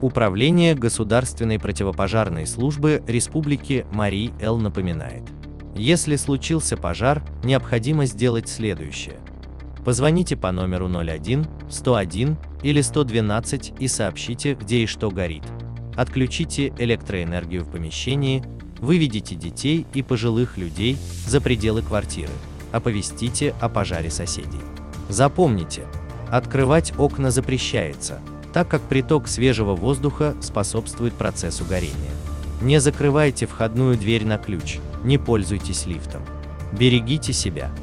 Управление Государственной противопожарной службы Республики Марий-Эл напоминает: если случился пожар, необходимо сделать следующее. Позвоните по номеру 01, 101 или 112 и сообщите, где и что горит. Отключите электроэнергию в помещении, выведите детей и пожилых людей за пределы квартиры, оповестите о пожаре соседей. Запомните, открывать окна запрещается, так как приток свежего воздуха способствует процессу горения. Не закрывайте входную дверь на ключ, не пользуйтесь лифтом. Берегите себя.